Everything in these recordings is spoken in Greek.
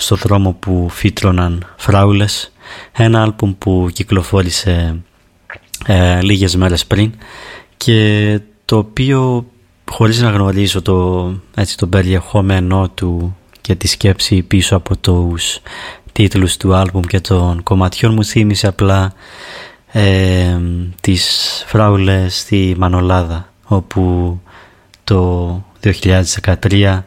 στο δρόμο που φύτρωναν φράουλες, ένα άλμπουμ που κυκλοφόρησε λίγες μέρες πριν και το οποίο, χωρίς να γνωρίζω το περιεχόμενό του και τη σκέψη πίσω από τους τίτλους του άλμπουμ και των κομματιών, μου θύμισε απλά τις φράουλες στη Μανολάδα, όπου το 2013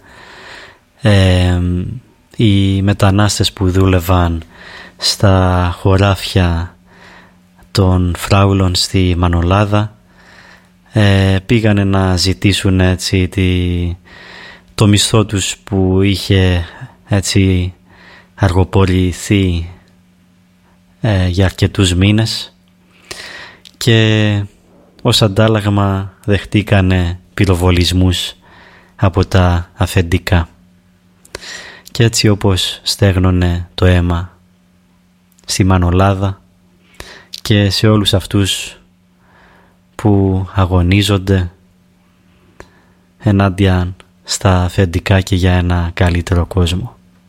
οι μετανάστες που δούλευαν στα χωράφια των φράουλων στη Μανολάδα πήγανε να ζητήσουν έτσι το μισθό τους που είχε έτσι αργοπορηθεί για αρκετούς μήνες, και ως αντάλλαγμα δεχτήκανε πυροβολισμούς από τα αφεντικά. Και έτσι, όπως στέγνωνε το αίμα στη Μανολάδα και σε όλους αυτούς που αγωνίζονται ενάντια στα αφεντικά και για ένα καλύτερο κόσμο.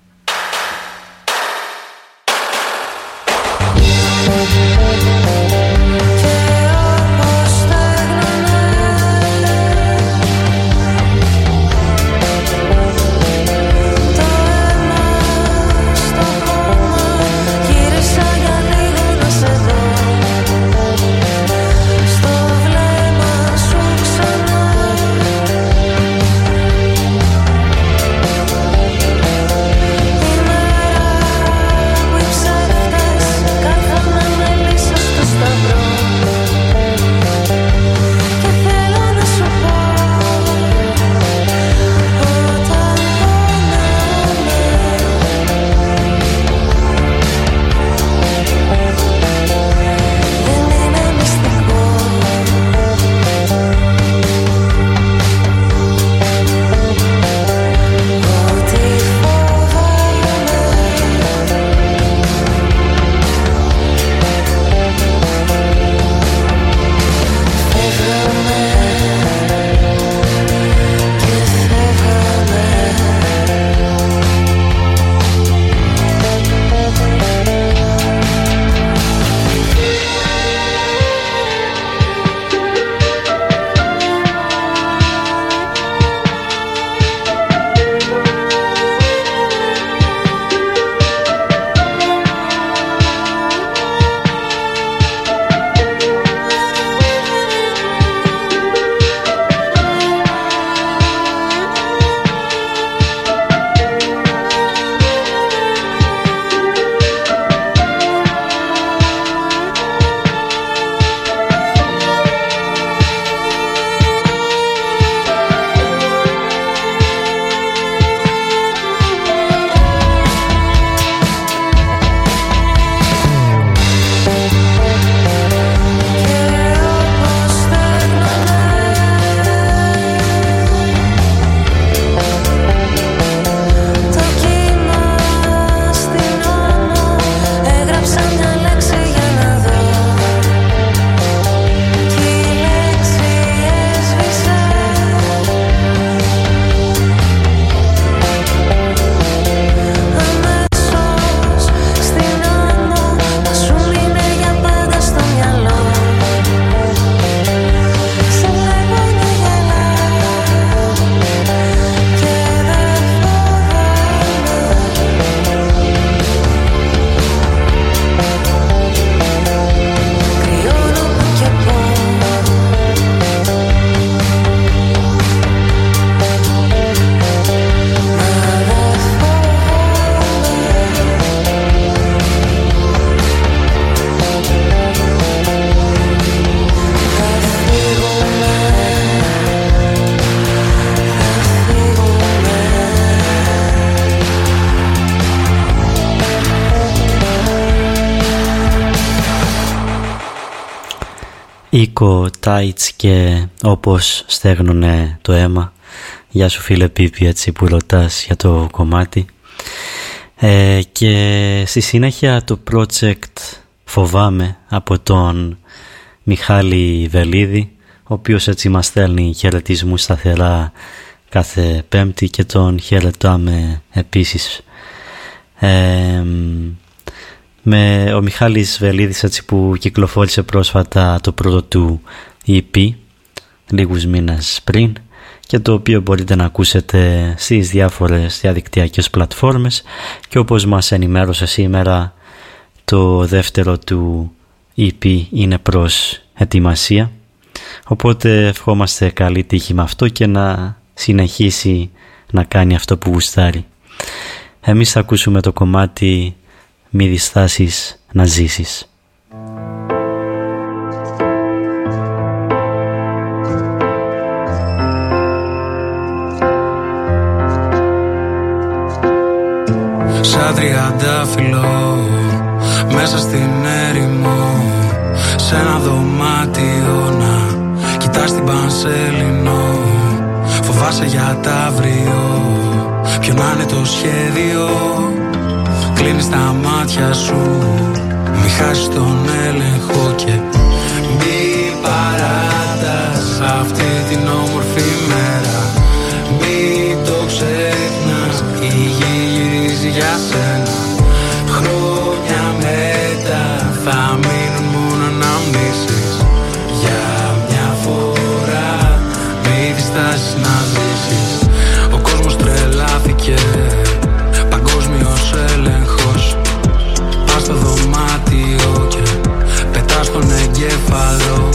Οίκο Τάιτς και όπως στέγνωνε το αίμα. Γεια σου φίλε Πίπη, έτσι που ρωτάς για το κομμάτι. Και στη συνέχεια το project Φοβάμαι από τον Μιχάλη Βελίδη, ο οποίος έτσι μας στέλνει χαιρετισμούς σταθερά κάθε Πέμπτη και τον χαιρετάμε επίσης με ο Μιχάλης Βελίδης, έτσι, που κυκλοφόρησε πρόσφατα το πρώτο του EP λίγους μήνες πριν, και το οποίο μπορείτε να ακούσετε στις διάφορες διαδικτυακές πλατφόρμες, και όπως μας ενημέρωσε σήμερα, το δεύτερο του EP είναι προς ετοιμασία, οπότε ευχόμαστε καλή τύχη με αυτό και να συνεχίσει να κάνει αυτό που γουστάρει. Εμείς θα ακούσουμε το κομμάτι «Μη διστάσεις να ζήσεις». Σαν τριαντάφυλλο μέσα στην έρημο, σε ένα δωμάτιο να κοιτάς την Πανσέλινο. Φοβάσαι για τα αύριο, ποιο να είναι το σχέδιο. Κλείνεις τα μάτια σου, μη χάσεις τον έλεγχο και μη παράτας αυτή την όμορφη μέρα. Μη το ξεχνάς, η γη γυρίζει για σένα. Χρόνια μετά θα μείνουν μόνο αναμνήσεις. Για μια φορά μη διστάσεις να ζήσεις. Ο κόσμος τρελάθηκε, παγκόσμιος έλεγχος. Πας στο δωμάτιο και πετάς τον εγκέφαλο.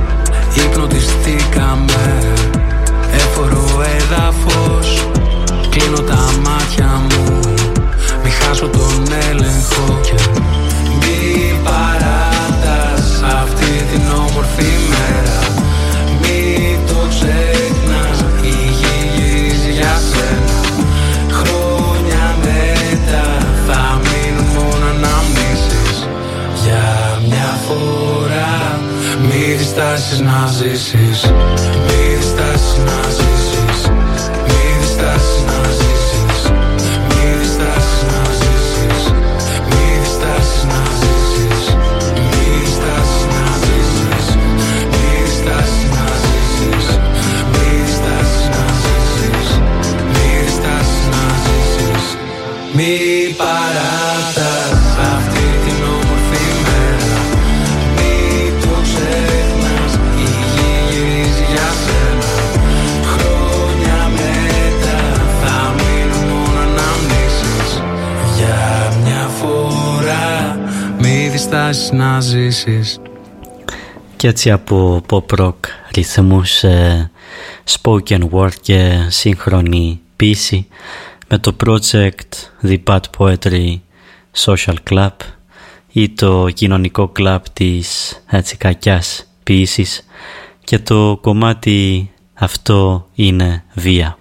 Υπνοτιστήκαμε, έφορο έδαφος. Κλείνω τα μάτια μου, μη χάσω τον έλεγχο και μη παράτας αυτή την όμορφη μέρα. Μη το ξεχνάς, η γη γυρίζει για σένα. Χρόνια μετά θα μείνουν μόνο αναμνήσεις. Για μια φορά μη διστάσεις να ζήσεις. Μη διστάσεις να ζήσεις. Μη διστάσεις να ζήσεις. Μη διστάσεις να ζήσεις. Μη διστάσεις να ζήσεις. Μη διστάσεις να ζήσεις. Μη διστάσεις να ζήσεις. Μη διστάσεις να ζήσεις. Μη διστάσεις να ζήσεις. Μη παράτας αυτή την όμορφη μέρα. Μη το ξεχνάς, η γη γυρίζει για σένα. Χρόνια μετά θα μείνουν μόνο αναμνήσεις. Για μια φορά μη διστάσεις να ζήσεις. Και έτσι από pop rock ρυθμούς, spoken word και σύγχρονη ποίηση, με το project The Bad Poetry Social Club, ή το κοινωνικό κλαμπ της έτσι κακιάς ποίησης, και το κομμάτι αυτό είναι βία.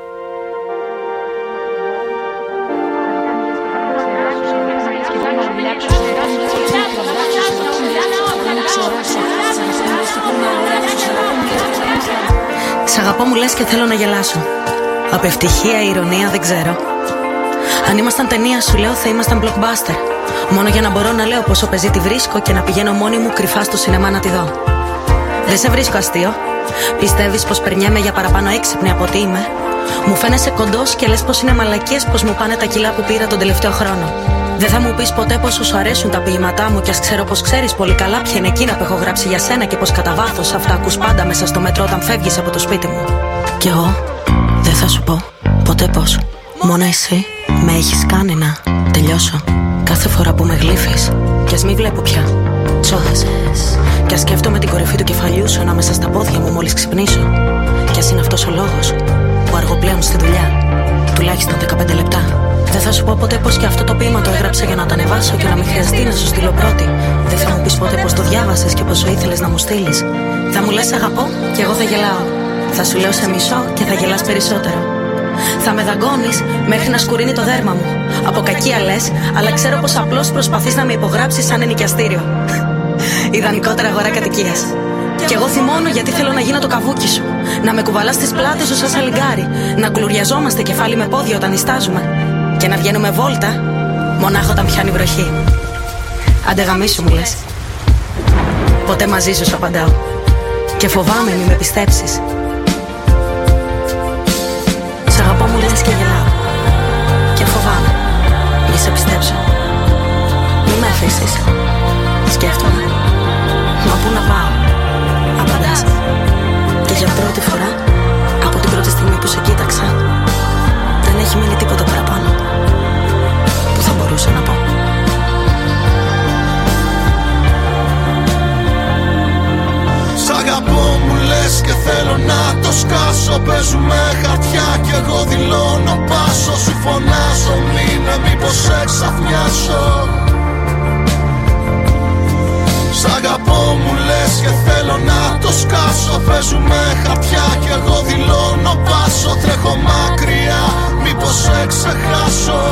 Σ' αγαπώ μου λες και θέλω να γελάσω. Από ευτυχία ή ηρωνία δεν ξέρω. Αν ήμασταν ταινία σου λέω θα ήμασταν blockbuster. Μόνο για να μπορώ να λέω πόσο παίζει τη βρίσκω και να πηγαίνω μόνη μου κρυφά στο σινεμά να τη δω. Δεν σε βρίσκω αστείο. Πιστεύεις πως περνιέμαι για παραπάνω έξυπνη από ότι είμαι. Μου φαίνεσαι κοντός και λες πως είναι μαλακίες πως μου πάνε τα κιλά που πήρα τον τελευταίο χρόνο. Δεν θα μου πεις ποτέ πόσο σου αρέσουν τα ποίηματά μου, κι ας ξέρω πως ξέρεις πολύ καλά ποια είναι εκείνα που έχω γράψει για σένα και πως κατά βάθος αυτά ακούς πάντα μέσα στο μετρό όταν φεύγεις από το σπίτι μου. Κι εγώ δεν θα σου πω ποτέ πως μόνο εσύ με έχεις κάνει να τελειώσω. Κάθε φορά που με γλύφεις, κι ας μη βλέπω πια τσόδασες, κι ας σκέφτομαι την κορυφή του κεφαλιού σου ανάμεσα στα πόδια μου μόλις ξυπνήσω. Κι ας είναι αυτός ο λόγος που αργώ πλέον στη δουλειά, τουλάχιστον 15 λεπτά. Δεν θα σου πω ποτέ πως και αυτό το ποίημα το έγραψα για να το ανεβάσω και να μην χρειαστεί να σου στείλω πρώτη. Δεν θα μου πεις ποτέ πως το διάβασες και πόσο ήθελες να μου στείλεις. Θα μου λες αγαπώ και εγώ θα γελάω. Θα σου λέω σε μισώ και θα γελάς περισσότερο. Θα με δαγκώνεις μέχρι να σκουρίνει το δέρμα μου. Από κακία λες, αλλά ξέρω πως απλώς προσπαθείς να με υπογράψεις σαν ενοικιαστήριο. Ιδανικότερα αγορά κατοικίας. Κι εγώ θυμώνω γιατί θέλω να γίνω το καβούκι σου. Να με κουβαλάς στις πλάτες σου σαν σαλιγκάρι. Να κλουριαζόμαστε κεφάλι με πόδι όταν νηστάζουμε. Και να βγαίνουμε βόλτα μονάχα όταν πιάνει βροχή. Άντε γαμίσου μου λες. Ποτέ μαζί σου απαντάω. Και φοβάμαι μη με πιστέψεις. Σ' αγαπώ μου λες και γελάω. Και φοβάμαι μη σε απαντήσεις. Σκέφτομαι, μα πού να πάω? Απαντάς. Και για πρώτη φορά, από την πρώτη στιγμή που σε κοίταξα, δεν έχει μείνει τίποτα παραπάνω που θα μπορούσα να πω. Σ' αγαπώ μου λες και θέλω να το σκάσω. Παίζουμε χαρτιά κι εγώ δηλώνω πάσο. Σου φωνάζω μείνε μήπως εξαφνιάσω. Σ' αγαπώ μου λες και θέλω να το σκάσω. Παίζουμε χαρτιά κι εγώ δηλώνω πάσο. Τρέχω μακριά μήπως ξεχάσω.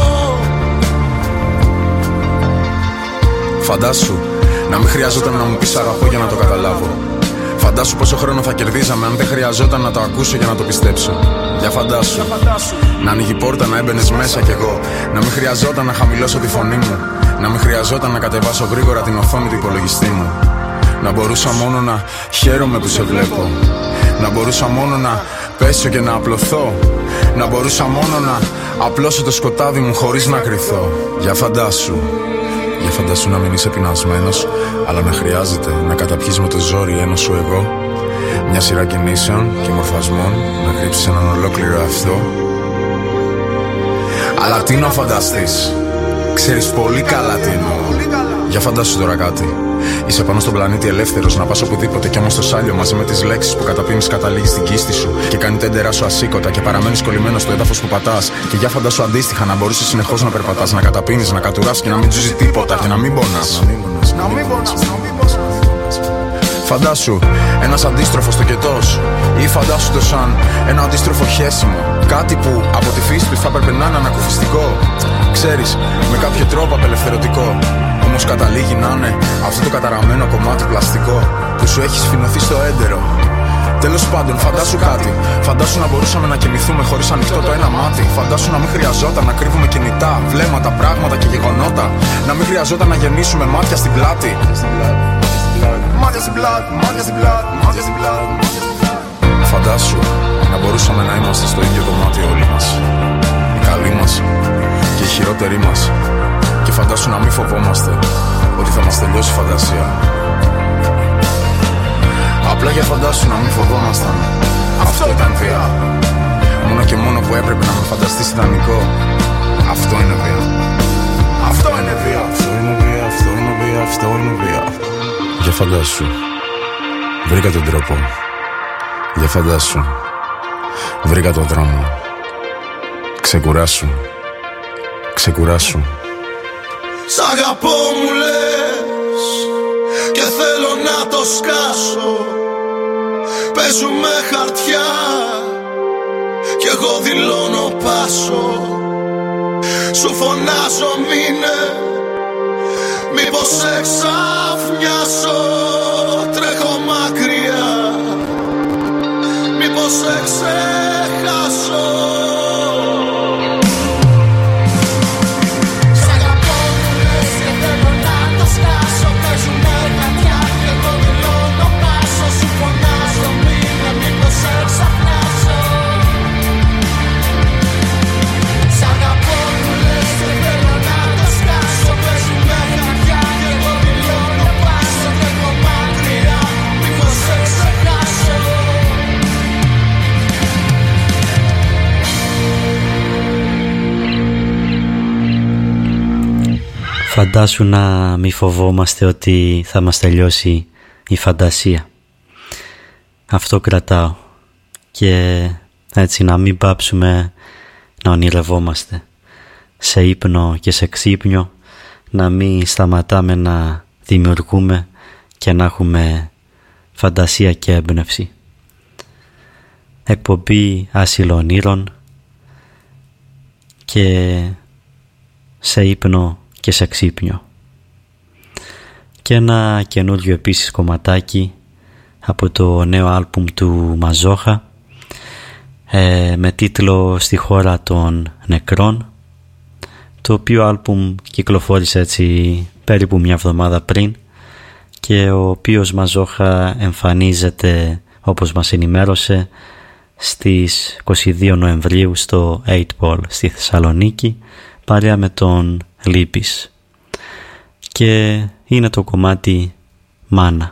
Φαντάσου να μην χρειαζόταν να μου πεις αγαπώ για να το καταλάβω. Φαντάσου πόσο χρόνο θα κερδίζαμε αν δεν χρειαζόταν να το ακούσω για να το πιστέψω. Για φαντάσου να ανοίγει πόρτα, να έμπαινες μέσα κι εγώ. Να μην χρειαζόταν να χαμηλώσω τη φωνή μου. Να μην χρειαζόταν να κατεβάσω γρήγορα την οθόνη του υπολογιστή μου. Να μπορούσα μόνο να χαίρομαι που σε βλέπω. Να μπορούσα μόνο να πέσω και να απλωθώ. Να μπορούσα μόνο να απλώσω το σκοτάδι μου χωρίς να κρυθώ. Για φαντάσου. Για φαντάσου να μην είσαι πεινασμένος, αλλά να χρειάζεται να καταπιείς με το ζόρι ένα σου εγώ. Μια σειρά κινήσεων και μορφασμών, να κρύψεις έναν ολόκληρο αυτό. Αλλά τι να φανταστείς, ξέρεις πολύ καλά τι εννοώ. Για φαντάσου τώρα κάτι. Είσαι πάνω στον πλανήτη ελεύθερος, να πας οπουδήποτε κι όμως το σάλιο μαζί με τις λέξεις που καταπίνεις καταλήγει στην κίστη σου. Και κάνει τα έντερά σου ασήκωτα και παραμένεις κολλημένος στο έδαφος που πατάς. Και για φαντάσου αντίστοιχα να μπορείς συνεχώς να περπατάς, να καταπίνεις, να κατουράς και να μην τζουζει τίποτα και να μην πονάς. Φαντάσου ένας αντίστροφος τοκετός, ή φαντάσου το σαν ένα αντίστροφο χέσιμο. Κάτι που από τη φύση του θα έπρεπε να είναι ανακουφιστικό. Ξέρεις, με κάποιο τρόπο απελευθερωτικό. Όμως καταλήγει να είναι αυτό το καταραμένο κομμάτι πλαστικό που σου έχει σφινωθεί στο έντερο. Τέλος πάντων, φαντάσου κάτι. Φαντάσου να μπορούσαμε να κοιμηθούμε χωρίς ανοιχτό το ένα μάτι. Φαντάσου να μην χρειαζόταν να κρύβουμε κινητά, βλέμματα, πράγματα και γεγονότα. Να μην χρειαζόταν να γεννήσουμε μάτια στην πλάτη. Μάτια στην πλάτη, μάτια στην πλάτη, μάτια στην πλάτη. Φαντάσου να μπορούσαμε να είμαστε στο ίδιο κομμάτι όλοι μας. Οι καλοί μας και οι χειρότεροι μας. Και φαντάσου να μην φοβόμαστε ότι θα μας τελειώσει η φαντασία. Απλά για φαντάσου να μην φοβόμασταν. Αυτό ήταν βία. Μόνο και μόνο που έπρεπε να με φανταστείς ιδανικό. Αυτό είναι βία. Αυτό είναι βία. Αυτό είναι βία. Αυτό είναι βία. Αυτό είναι βία. Για φαντάσου βρήκα τον τρόπο. Για φαντάσου βρήκα τον δρόμο. Ξεκουράσου. Ξεκουράσου. Σ' αγαπώ μου λες και θέλω να το σκάσω. Παίζουμε χαρτιά κι εγώ δηλώνω πάσο. Σου φωνάζω μείνε μήπως εξαφνιάσω. Τρέχω μακριά μήπως ξεχάσω. Φαντάσου να μη φοβόμαστε ότι θα μας τελειώσει η φαντασία. Αυτό κρατάω. Και έτσι να μην πάψουμε να ονειρευόμαστε. Σε ύπνο και σε ξύπνιο να μην σταματάμε να δημιουργούμε και να έχουμε φαντασία και έμπνευση. Εκπομπή Άσυλο Ονείρων και σε ύπνο και σε ξύπνιο. Και ένα καινούριο επίσης κομματάκι από το νέο άλμπουμ του Μαζόχα με τίτλο «Στη χώρα των νεκρών», το οποίο άλμπουμ κυκλοφόρησε έτσι περίπου μια εβδομάδα πριν και ο οποίος Μαζόχα εμφανίζεται, όπως μας ενημέρωσε, στις 22 Νοεμβρίου στο 8 Ball στη Θεσσαλονίκη παρέα με τον Λύπης. και είναι το κομμάτι «Μάνα».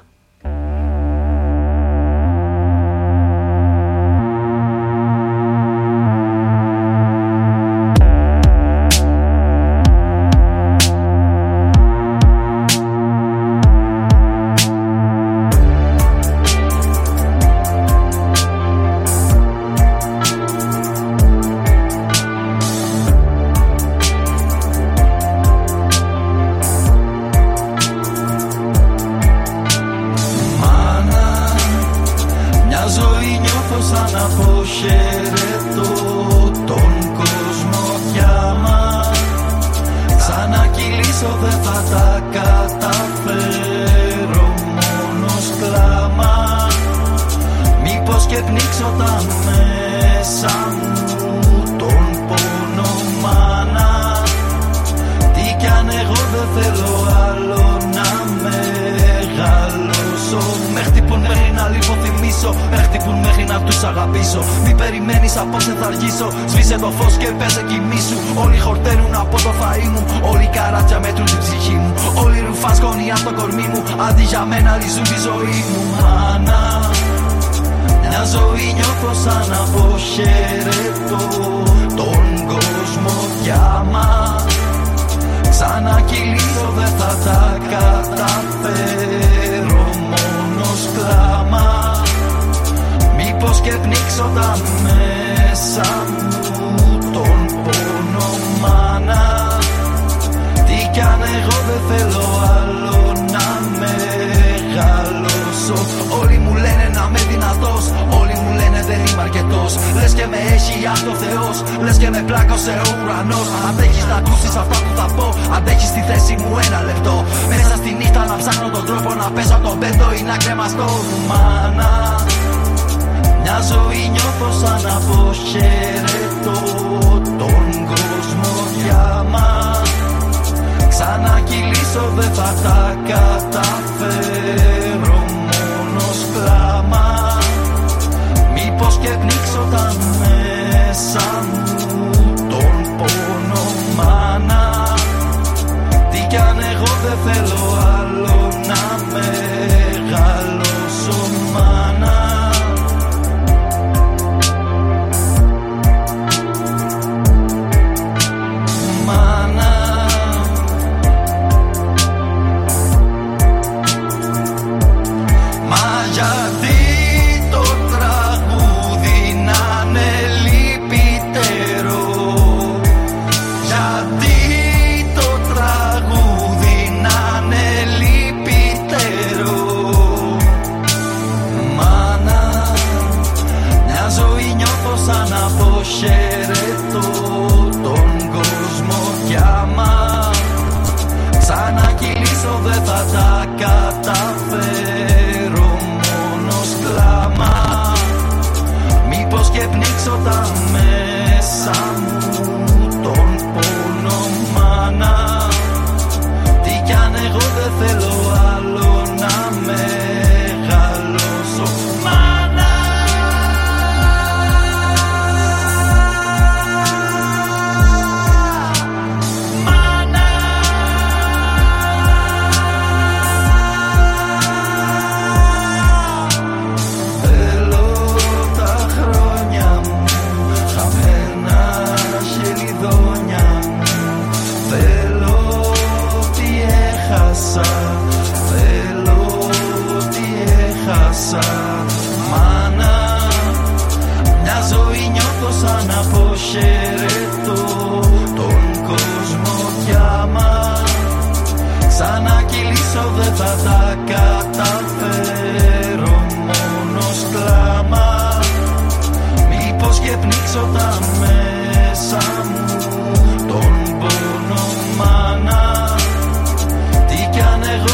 Τον πόνο μάνα, τι κι αν εγώ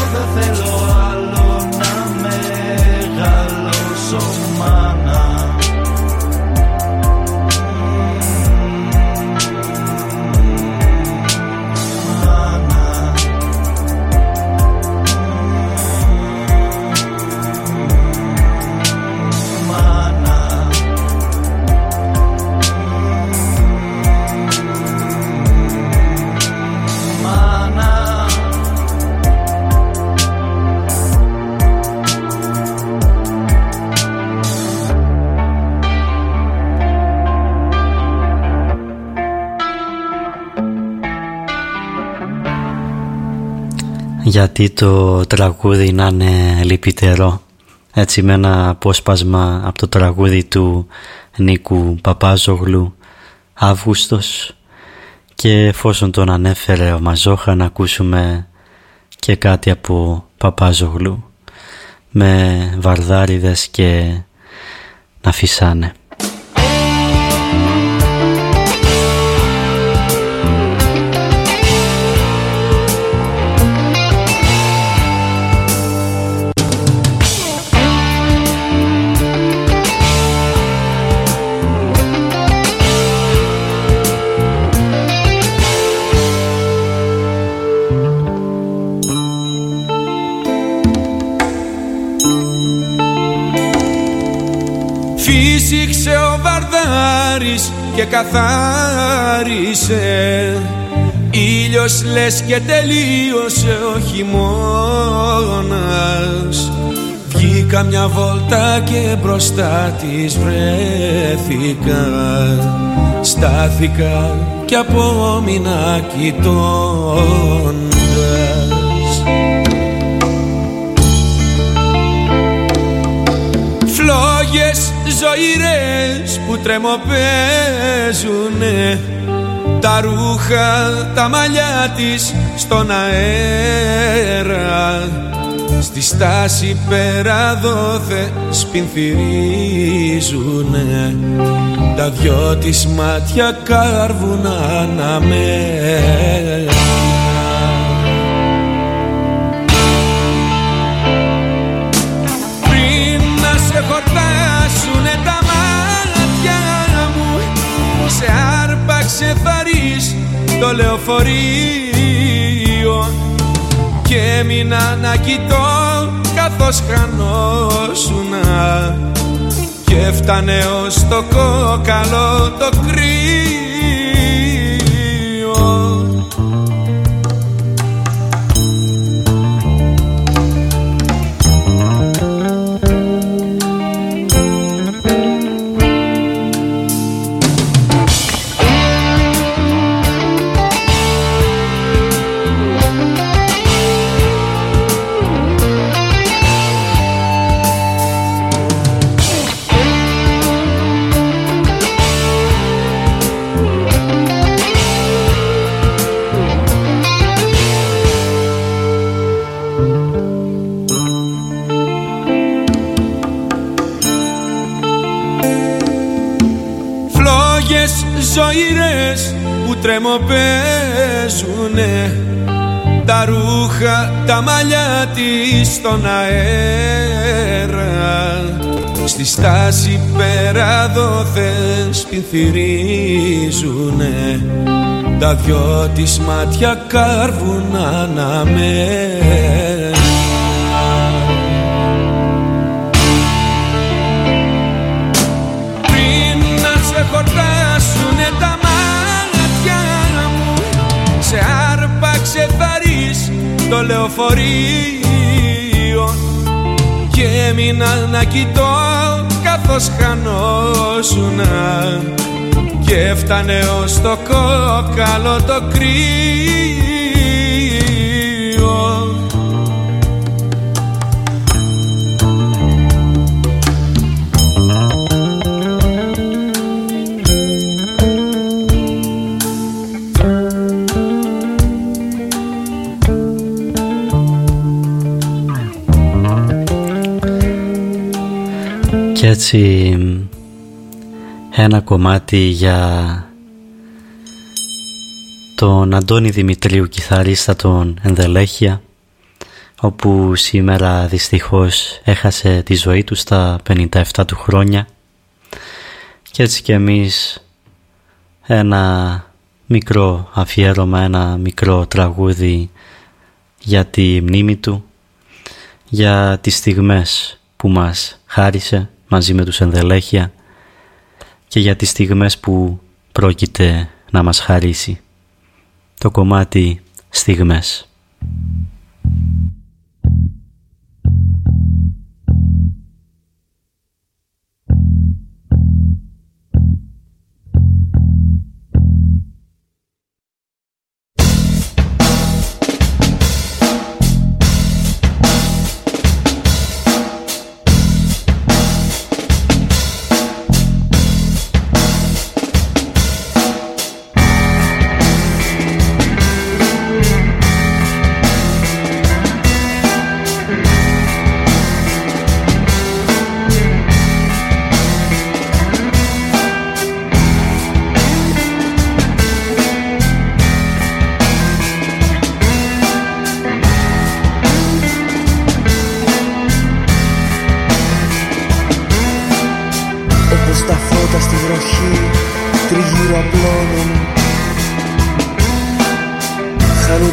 γιατί το τραγούδι να είναι λυπητερό, έτσι με ένα απόσπασμα από το τραγούδι του Νίκου Παπάζογλου, Αύγουστος, και εφόσον τον ανέφερε ο Μαζόχα, να ακούσουμε και κάτι από Παπάζογλου με βαρδάριδες και να φυσάνε. Φύσηξε ο Βαρδάρης και καθάρισε, ήλιος λες και τελείωσε ο χειμώνας. Βγήκα μια βόλτα και μπροστά της βρέθηκα, στάθηκα και απόμεινα κοιτώντας. Φλόγες ζωηρές που τρεμοπαίζουνε, τα ρούχα, τα μαλλιά της στον αέρα, στη στάση πέρα δόθε σπινθυρίζουνε, τα δυο της μάτια κάρβουν αναμένα. Χορτάσουνε τα μάτια μου, σε άρπαξε θαρής το λεωφορείο και έμεινα να κοιτώ καθώς χανόσουνα και έφτανε ως το κόκαλο το κρύο. Ζωηρές που τρεμοπαίζουνε, τα ρούχα, τα μαλλιά της στον αέρα, στη στάση πέρα δόθες πινθυρίζουνε, τα δυο της μάτια κάρβουν αναμένα. Πριν να σε χορτάσουνε τα μάτια μου, σε άρπαξε θαρής το λεωφορείο και έμεινα να κοιτώ καθώς χανόσουνα και έφτανε ως το κόκαλο το κρύο. Και έτσι ένα κομμάτι για τον Αντώνη Δημητρίου, κιθαρίστα των Ενδελέχεια, όπου σήμερα δυστυχώς έχασε τη ζωή του στα 57 του χρόνια. Και έτσι και εμείς ένα μικρό αφιέρωμα, ένα μικρό τραγούδι για τη μνήμη του, για τις στιγμές που μας χάρισε μαζί με τους Ενδελέχεια και για τις στιγμές που πρόκειται να μας χαρίσει. Το κομμάτι «Στιγμές».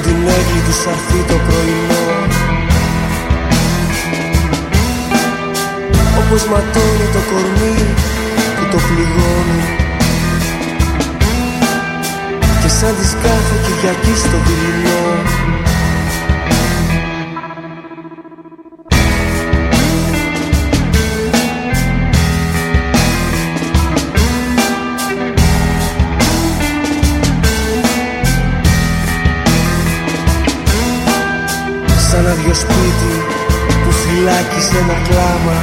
την έγκλη τους αρθεί το πρωινό. Όπως ματώνει το κορμί που το πληγώνει και σαν τις κάθε Κυριακή στο δειλινό. Σαν άδειο σπίτι που φυλάκισε ένα κλάμα,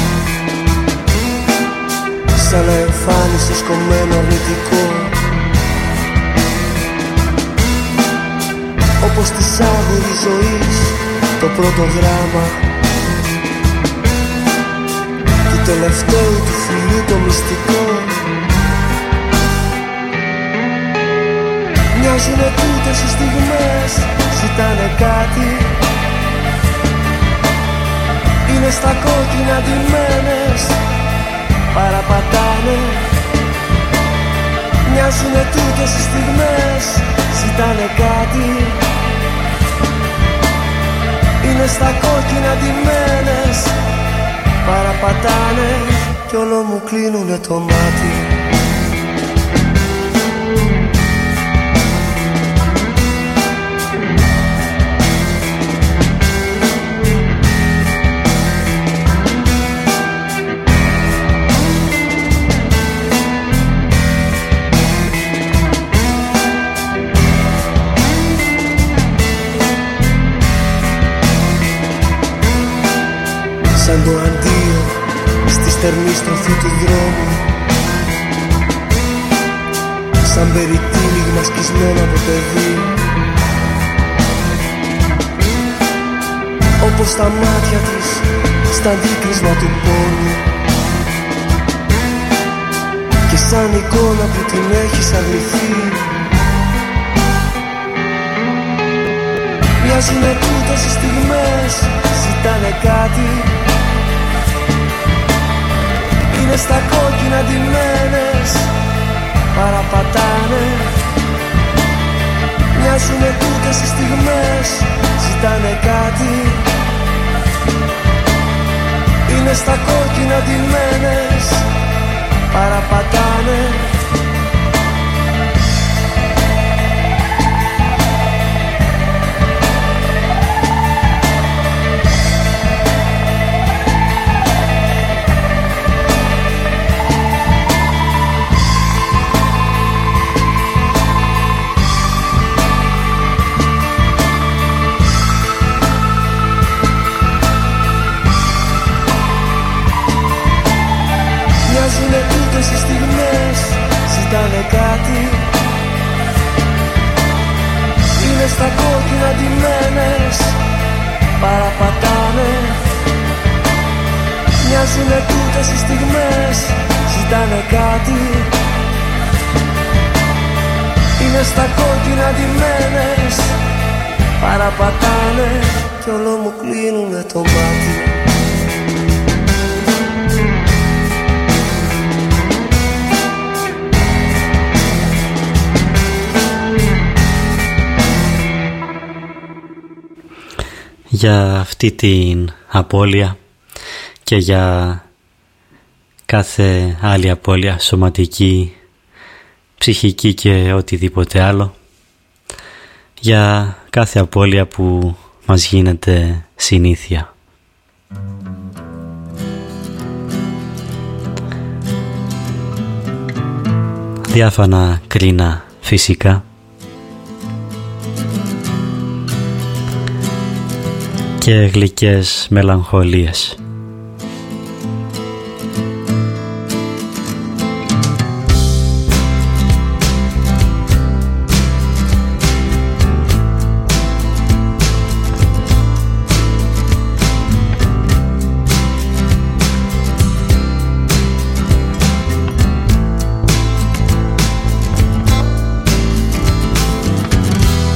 σαν να εμφάνισε σκομμένο αρνητικό. Όπως της άγουρης ζωής το πρώτο γράμμα του τελευταίου του φιλιού το μυστικό. Μοιάζουνε τούτες οι στιγμές, ζητάνε κάτι, είναι στα κόκκινα ντυμένες, παραπατάνε. Μοιάζουνε τούτες οι στιγμές, ζητάνε κάτι, είναι στα κόκκινα ντυμένες, παραπατάνε κι όλο μου κλείνουνε το μάτι. Σαν το αντίο στη στερνή στροφή του δρόμου, σαν περιτύλιγμα σκισμένο από παιδί. Όπως τα μάτια της στα αντίκρισμα του πόνου και σαν εικόνα που την έχεις αρνηθεί. Μοιάζουνε τούτες οι στιγμές, ζητάνε κάτι, είναι στα κόκκινα ντυμένες, παραπατάνε. Μοιάζουνε τούτες οι στιγμές, ζητάνε κάτι, είναι στα κόκκινα ντυμένες, παραπατάνε. Μοιάζουνε τούτες οι στιγμές, ζητάνε κάτι, είναι στα κόκκινα ντυμένες, παραπατάνε. Μοιάζουνε τούτες οι στιγμές, ζητάνε κάτι, είναι στα κόκκινα ντυμένες, παραπατάνε κι όλο μου κλείνουνε το μάτι. Για αυτή την απώλεια και για κάθε άλλη απώλεια, σωματική, ψυχική και οτιδήποτε άλλο, για κάθε απώλεια που μας γίνεται συνήθεια. Διάφανα κρίνα φυσικά και γλυκές μελαγχολίες.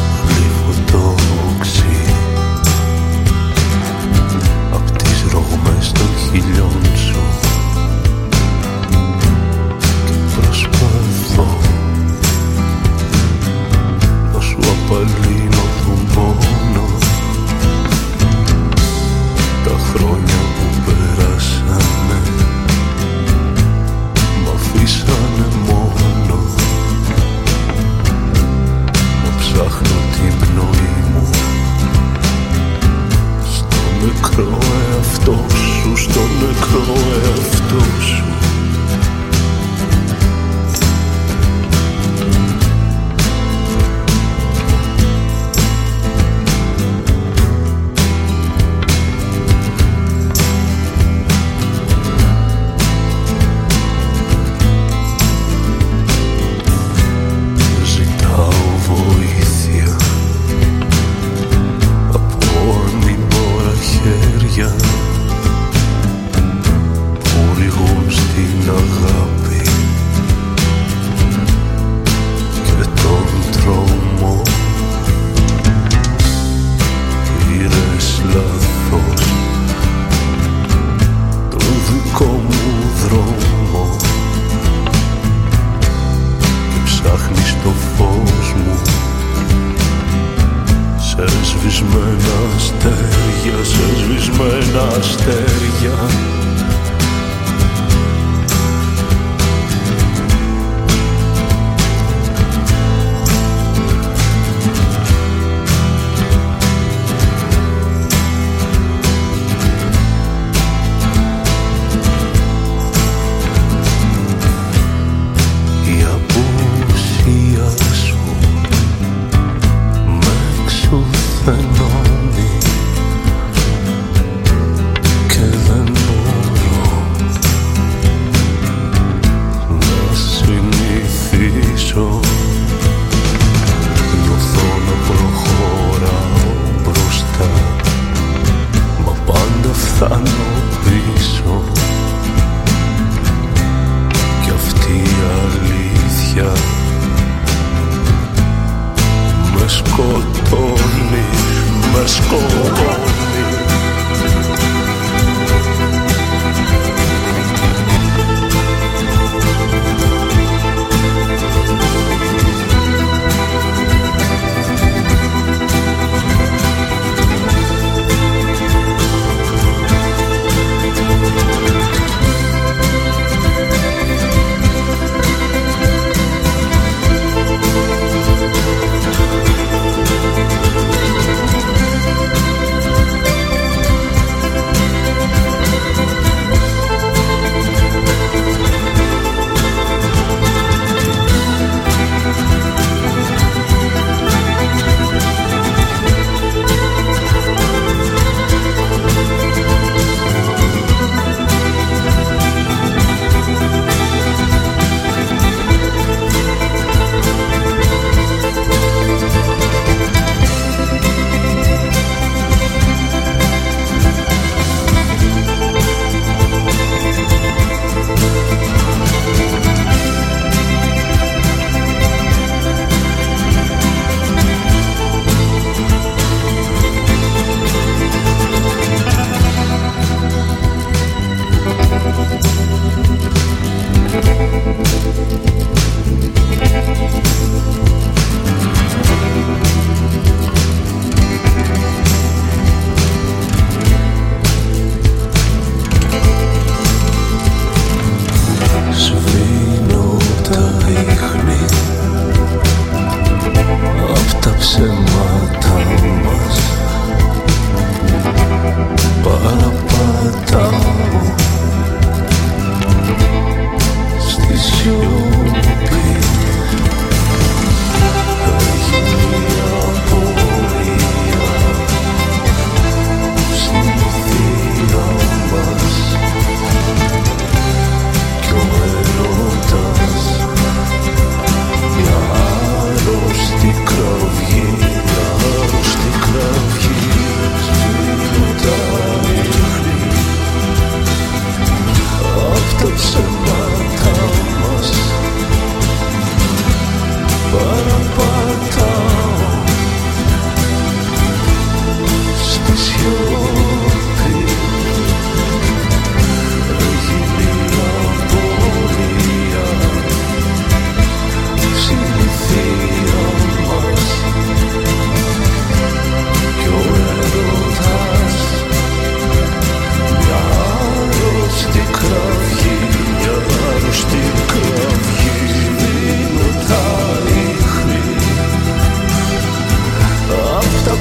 Απ' τις ρογμές μικρό εαυτό σου.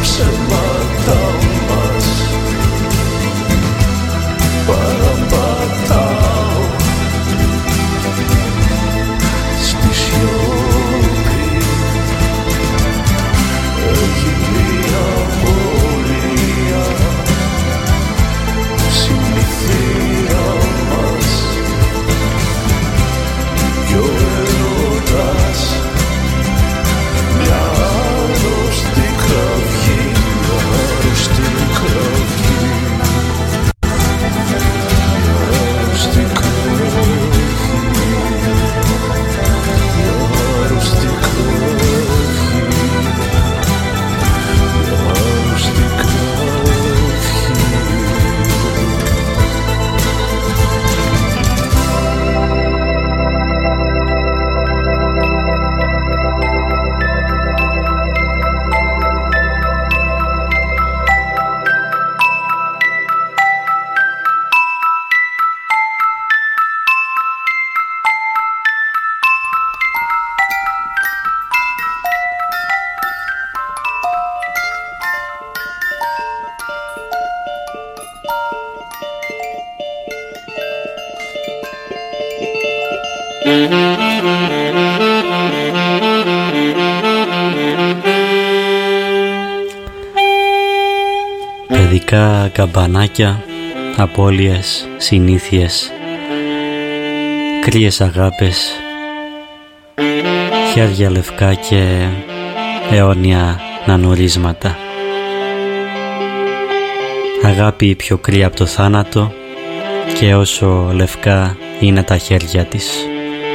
ψέματα μας παραπατάω Παιδικά καμπανάκια, απώλειες, συνήθειες, κρύες αγάπες, χέρια λευκά και αιώνια νανουρίσματα. Αγάπη πιο κρύα από το θάνατο και όσο λευκά είναι τα χέρια της.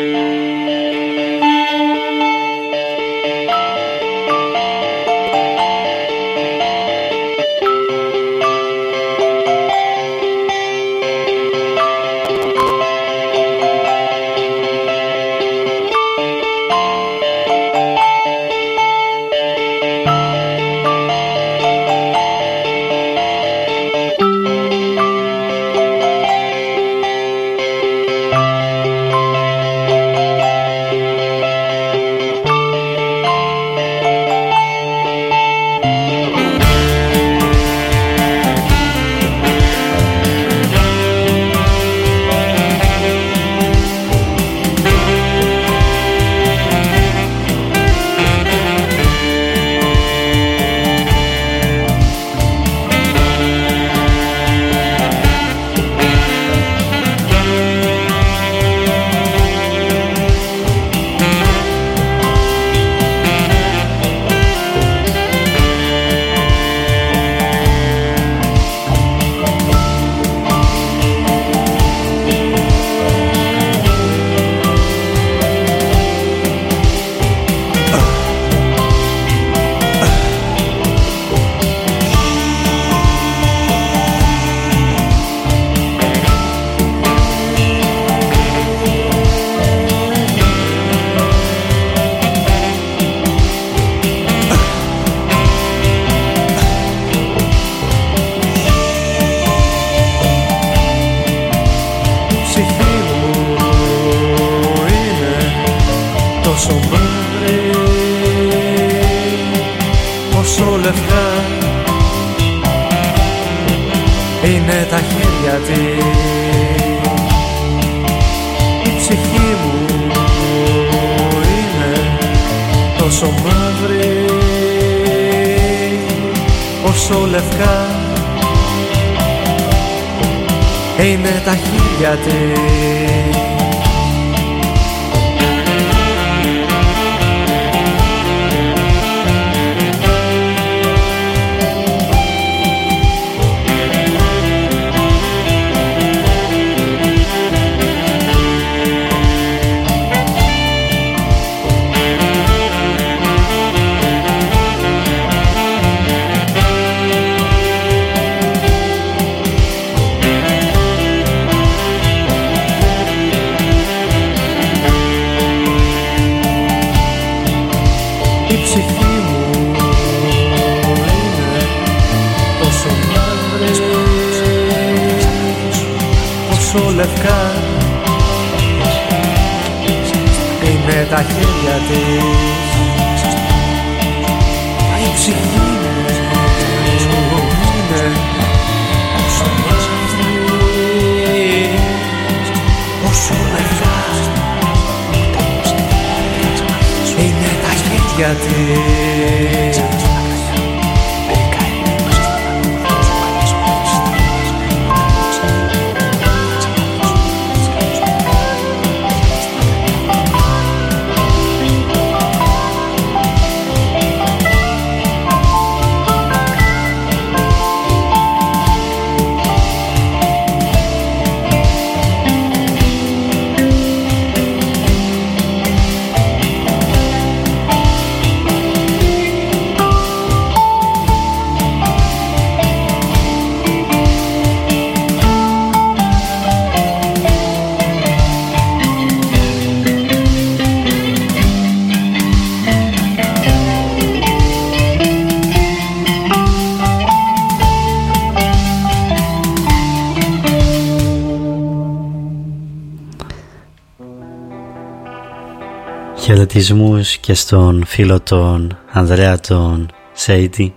Χαιρετισμούς και στον φίλο τον Ανδρέα τον Σέιτι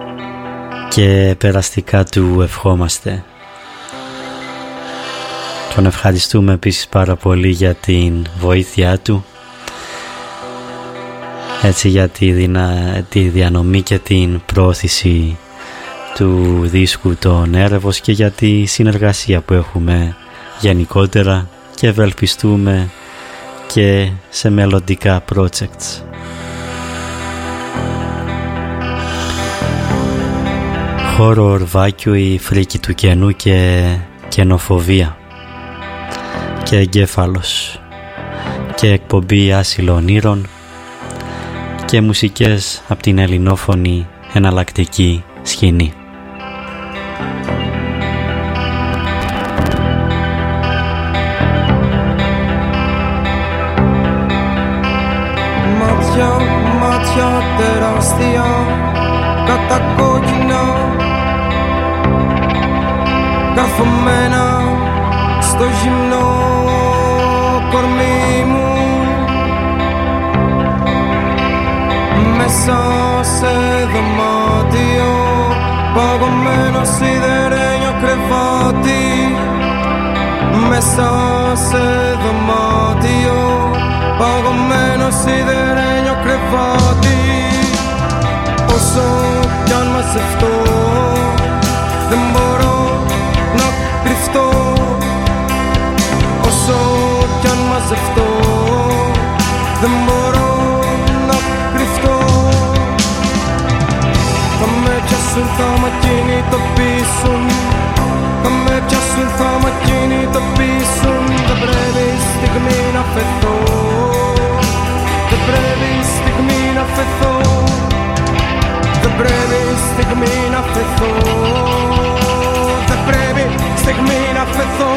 και περαστικά του ευχόμαστε. Τον ευχαριστούμε επίσης πάρα πολύ για την βοήθειά του, έτσι, για τη διανομή και την πρόθεση του δίσκου «Το Έρευος» και για τη συνεργασία που έχουμε γενικότερα και ευελπιστούμε και σε μελλοντικά projects. Horror, vacuum, φρίκη του κενού και κενοφοβία και εγκέφαλος και εκπομπή άσυλο ονείρων και μουσικές από την ελληνόφωνη εναλλακτική σκηνή. Μάτια τεράστια κατακόκκινα καθωμένα στο γυμνό κορμί μου, μέσα σε δωμάτιο παγωμένο σιδερένιο κρεβάτι, μέσα σε δωμάτιο παγωμένο σιδερένιο κρεβάτι. Όσο κι αν μαζευτώ δεν μπορώ να κρυφτώ, όσο κι αν μαζευτώ δεν μπορώ να κρυφτώ. Θα με πιάσουν, θα μ' ακινητοποιήσουν, θα με πιάσουν, θα μ' ακινητοποιήσουν. Δεν πρέπει στιγμή να φεθώ, δεν πρέπει στιγμή να φεθώ, δεν πρέπει στιγμή να φεθώ, δεν πρέπει στιγμή να φεθώ.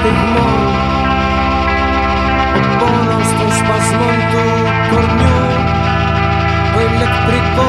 στιγμών, ο πόνος των σπασμών του κορμιού, το ηλεκτρικό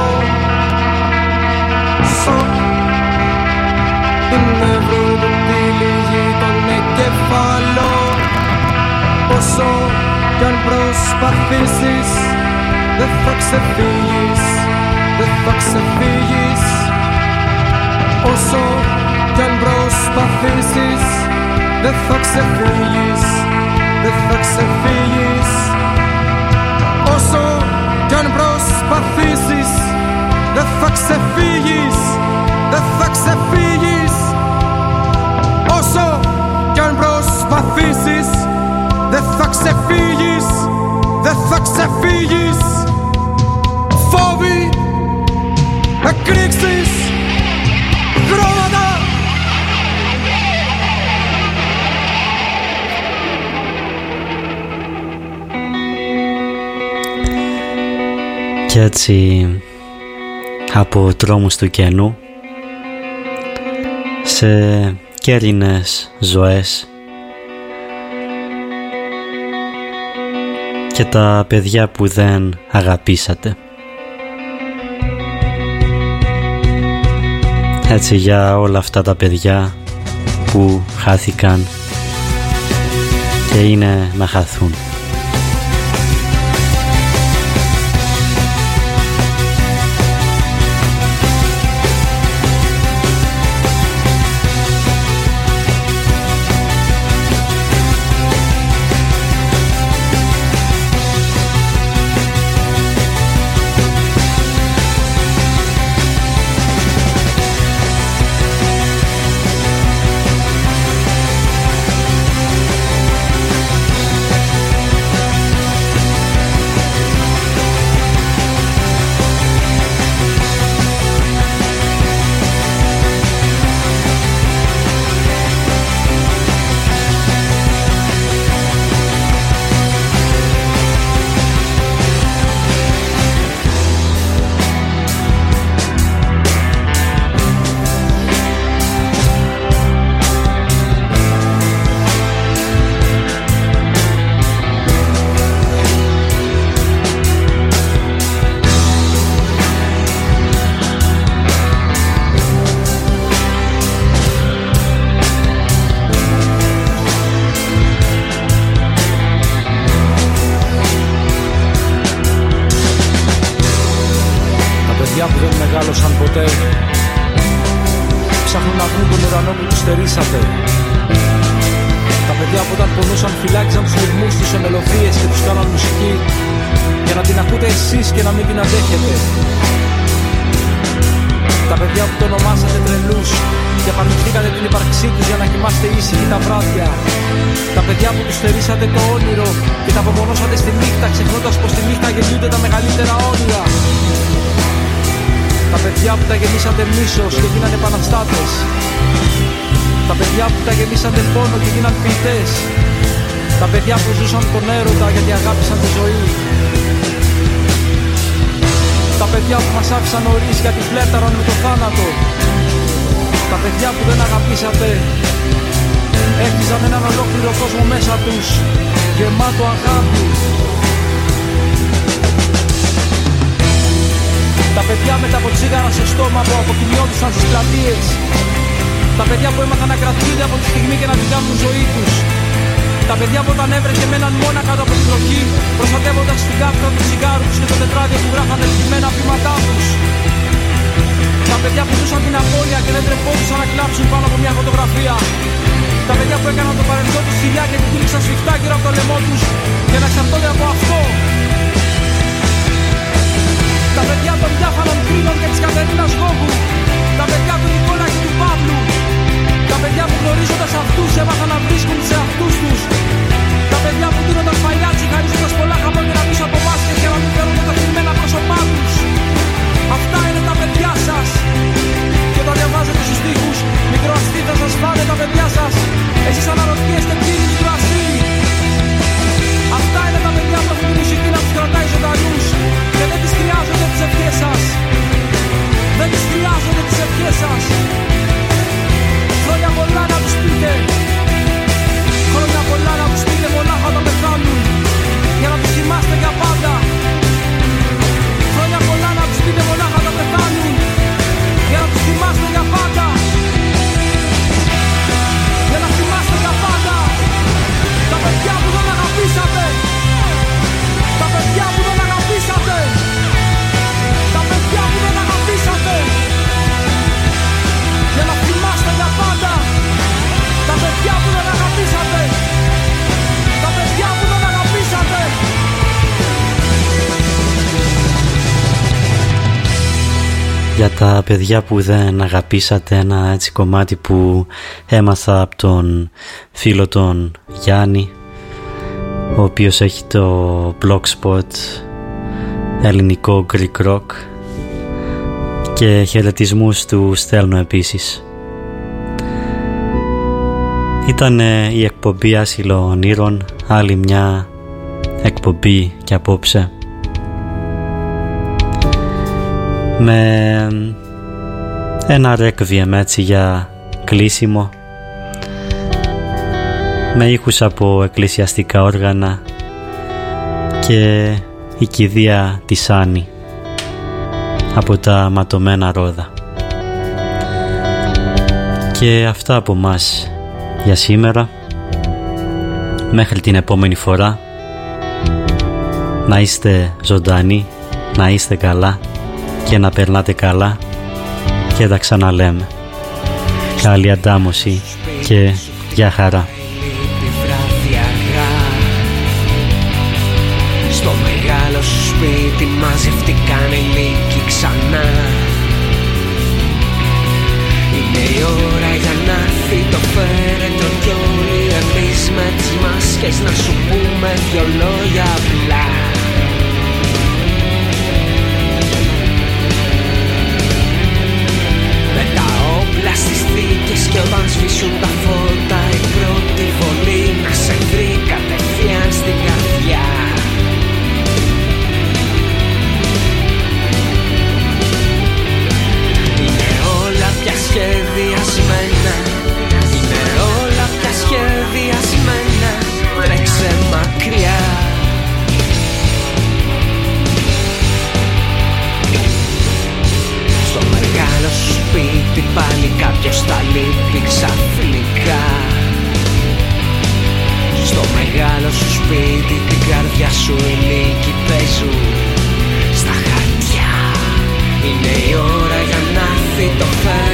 σοκ του νεύρου που τυλίγει τον εγκέφαλο. Όσο κι αν προσπαθήσεις δεν θα ξεφύγεις, δεν θα ξεφύγεις. Όσο κι αν προσπαθήσεις δεν θα ξεφύγεις, δεν θα ξεφύγεις. Όσο κι αν προσπαθήσεις δεν θα ξεφύγεις, δεν θα ξεφύγεις. Όσο κι αν προσπαθήσεις δεν θα ξεφύγεις, δεν θα ξεφύγεις. Φόβοι, εκρήξεις, χρώματα. Και έτσι από δρόμους του κενού σε κέρινες ζωές και τα παιδιά που δεν αγαπήσατε. Έτσι για όλα αυτά τα παιδιά που χάθηκαν και είναι να χαθούν. Ψάχνουν να βρουν τον ουρανό που τους στερήσατε. Τα παιδιά που όταν πονούσαν φυλάξαν τους ρυθμούς τους σε μελωδίες και τους κάναν μουσική για να την ακούτε εσείς και να μην την αντέχετε. Τα παιδιά που το ονομάσατε τρελούς και απαρνηθήκατε την ύπαρξή τους για να κοιμάστε ήσυχοι τα βράδια. Τα παιδιά που τους στερήσατε το όνειρο και τα απομονώσατε στη νύχτα, ξεχνώντας πως στη νύχτα γεννιούνται τα μεγαλύτερα όνειρα. Τα παιδιά που τα γεμίσατε μίσος και γίνανε επαναστάτες. Τα παιδιά που τα γεμίσατε πόνο και γίναν ποιητές. Τα παιδιά που ζούσαν τον έρωτα γιατί αγάπησαν τη ζωή. Τα παιδιά που μας άφησαν νωρίς γιατί φλέρταραν με το θάνατο. Τα παιδιά που δεν αγαπήσατε έχτιζαν έναν ολόκληρο κόσμο μέσα τους, γεμάτο αγάπη. Τα παιδιά με τα ποτσίγαρα στο στόμα που αποκοιμιόντουσαν στις πλατείες. Τα παιδιά που έμαθαν να κρατούνται από τη στιγμή και να την κάνουν ζωή τους. Τα παιδιά που όταν έβρεχε μέναν μόνα κάτω από τη βροχή, προστατεύοντας την κάρτα του τσιγάρου τους και το τετράδιο που γράφανε λυπημένα βήματά τους. Τα παιδιά που ζούσαν την απώλεια και δεν τρεπόντουσαν να κλάψουν πάνω από μια φωτογραφία. Τα παιδιά που έκαναν το παρελθόν τους φιλιά και την τύλιξαν σφιχτά γύρω από το λαιμό τους για να εξαρτώνται από αυτό. Τα παιδιά των διάφανων κρίνων και της Κατερίνας Γόγου. Τα παιδιά του Νικόλα και του Παύλου. Τα παιδιά που γνωρίζοντας αυτούς έμαθαν να βρίσκουν σε αυτούς τους. Τα παιδιά που δίνονταν παλιάτσι χαρίζοντας πολλά χαμόγελα πίσω από μάσκες για να μην φέρουν τα θλιμμένα πρόσωπά τους. Αυτά είναι τα παιδιά σας. Και όταν διαβάζετε στους τοίχους, μικροαστή θα σας φάνε τα παιδιά σας. Εσείς αναρωτιέστε ποιοι είναι οι μικροαστοί. Αυτά είναι τα παιδιά που έχουν τη μουσική να τους κρατάει ζωντανούς και δεν τις χρειάζονται τις ευχές σας. Δεν τις χρειάζονται. για τα παιδιά που δεν αγαπήσατε, ένα έτσι κομμάτι που έμαθα από τον φίλο τον Γιάννη, ο οποίος έχει το blogspot ελληνικό Greek Rock, και χαιρετισμούς του στέλνω επίσης. Ήταν η εκπομπή Άσυλο Ονείρων, άλλη μια εκπομπή και απόψε, με ένα ρέκβιεμ έτσι για κλείσιμο, με ήχους από εκκλησιαστικά όργανα και η κηδεία της Άννη από τα ματωμένα ρόδα. Και αυτά από μας για σήμερα. Μέχρι την επόμενη φορά, να είστε ζωντανοί, να είστε καλά και να περνάτε καλά, και τα ξαναλέμε. Καλή αντάμωση και γεια χαρά. Στο μεγάλο σου σπίτι μαζευτήκαν λύκοι ξανά. Είναι η ώρα για να έρθει το φέρετρο κι όλοι εμείς με τις μάσκες να σου πούμε δυο λόγια απλά. Με τα όπλα στις θήκες και όταν σβήσουν τα φώτα, η πρώτη βολή να σε βρει κατευθείαν στην καρδιά. Σχεδιασμένα, είναι όλα πια σχεδιασμένα, τρέξε μακριά. Στο μεγάλο σου σπίτι πάλι κάποιος θα λείπει ξαφνικά. Στο μεγάλο σου σπίτι την καρδιά σου οι λύκοι παίζουν στα χαρτιά. Είναι η ώρα για να έρθει το φέρετρο